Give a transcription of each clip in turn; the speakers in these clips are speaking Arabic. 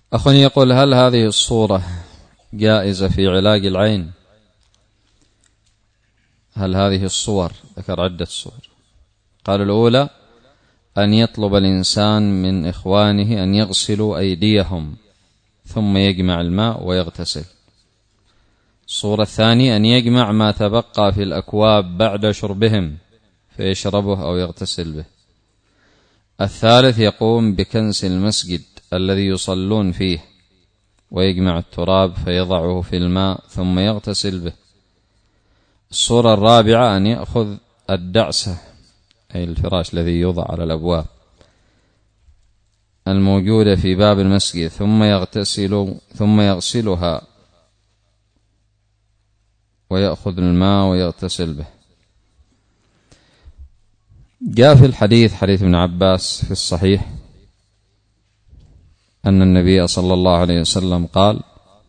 أخوني يقول: هل هذه الصورة جائزة في علاج العين؟ هل هذه الصور؟ ذكر عدة صور. قال: الأولى أن يطلب الإنسان من إخوانه أن يغسلوا أيديهم ثم يجمع الماء ويغتسل. الصورة الثانية أن يجمع ما تبقى في الأكواب بعد شربهم فيشربه أو يغتسل به. الثالث يقوم بكنس المسجد الذي يصلون فيه ويجمع التراب فيضعه في الماء ثم يغتسل به. الصورة الرابعة أن يأخذ الدعسة أي الفراش الذي يوضع على الأبواب الموجودة في باب المسجد ثم يغسلها ويأخذ الماء ويغتسل به. جاء في الحديث حديث ابن عباس في الصحيح أن النبي صلى الله عليه وسلم قال: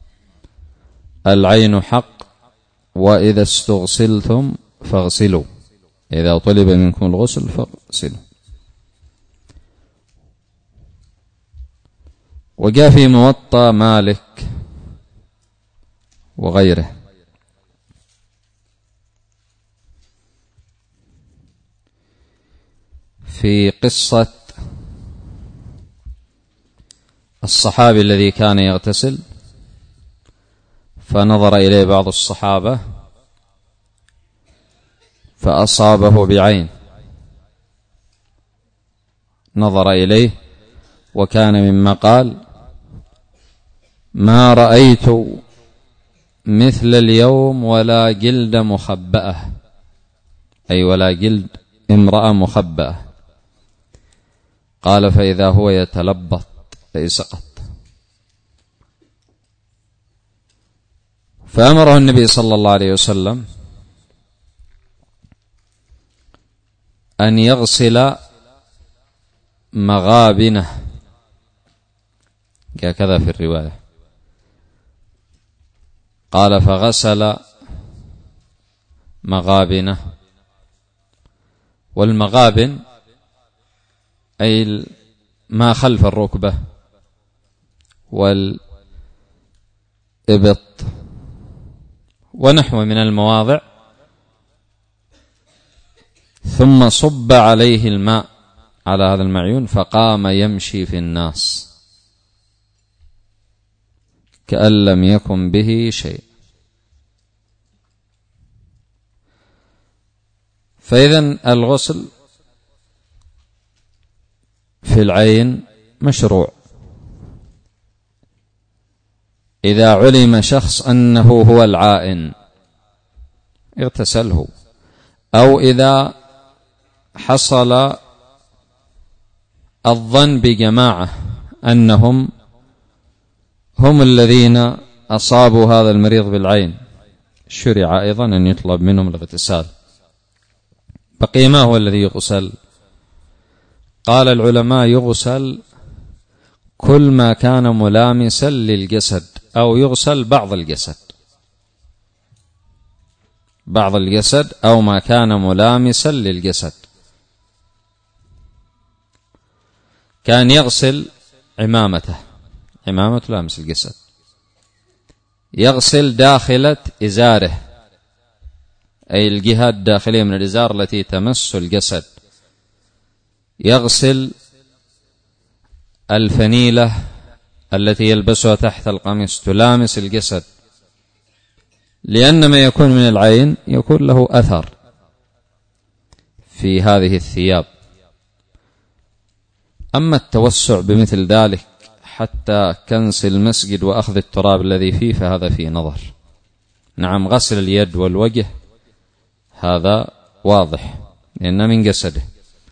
العين حق وإذا استغسلتم فاغسلوا، إذا طلب منكم الغسل فاغسلوا. وجاء في موطأ مالك وغيره في قصة الصحابي الذي كان يغتسل فنظر إليه بعض الصحابة فأصابه بعين، نظر إليه وكان مما قال: ما رأيت مثل اليوم ولا جلد مخبأة، أي ولا جلد امرأة مخبأة. قال: فإذا هو يتلبط أي سقط. فأمره النبي صلى الله عليه وسلم أن يغسل مغابنه، جاء كذا في الرواية. قال: فغسل مغابنه. والمغابن أي ما خلف الركبة والإبط ونحو من المواضع، ثم صب عليه الماء على هذا المعيون فقام يمشي في الناس كأن لم يكن به شيء. فإذن الغسل في العين مشروع إذا علم شخص أنه هو العائن اغتسله، أو إذا حصل الظن بجماعة أنهم هم الذين أصابوا هذا المريض بالعين شرع أيضا أن يطلب منهم الاغتسال. بقي ما هو الذي يغسل؟ قال العلماء: يغسل كل ما كان ملامسا للجسد، أو يغسل بعض الجسد أو ما كان ملامسا للجسد. كان يغسل عمامته، عمامة لامس الجسد، يغسل داخلة إزاره أي الجهة الداخلية من الإزار التي تمس الجسد، يغسل الفنيلة التي يلبسها تحت القميص تلامس الجسد، لأن ما يكون من العين يكون له أثر في هذه الثياب. أما التوسع بمثل ذلك حتى كنس المسجد وأخذ التراب الذي فيه فهذا فيه نظر. نعم، غسل اليد والوجه هذا واضح لأنه من جسده.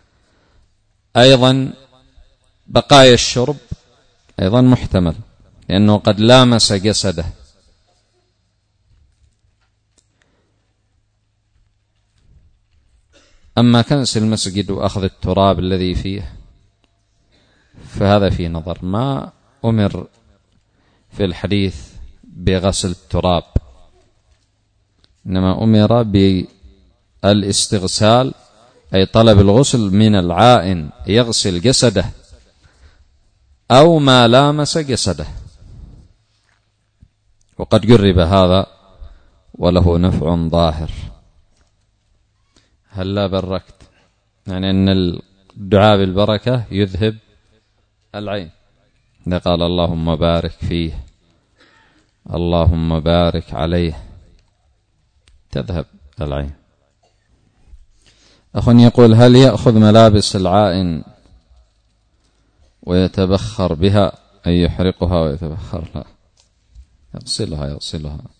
أيضا بقايا الشرب أيضا محتمل لأنه قد لامس جسده. أما كنس المسجد وأخذ التراب الذي فيه فهذا فيه نظر. ما أمر في الحديث بغسل التراب، إنما أمر بالاستغسال أي طلب الغسل من العائن، يغسل جسده أو ما لامس جسده. وقد جرب هذا وله نفع ظاهر. هلا بركت، يعني أن الدعاء بالبركة يذهب العين. إذا قال اللهم بارك فيه، اللهم بارك عليه، تذهب العين. أخ يقول: هل يأخذ ملابس العائن ويتبخر بها، أي يحرقها ويتبخر؟ لا، يغسلها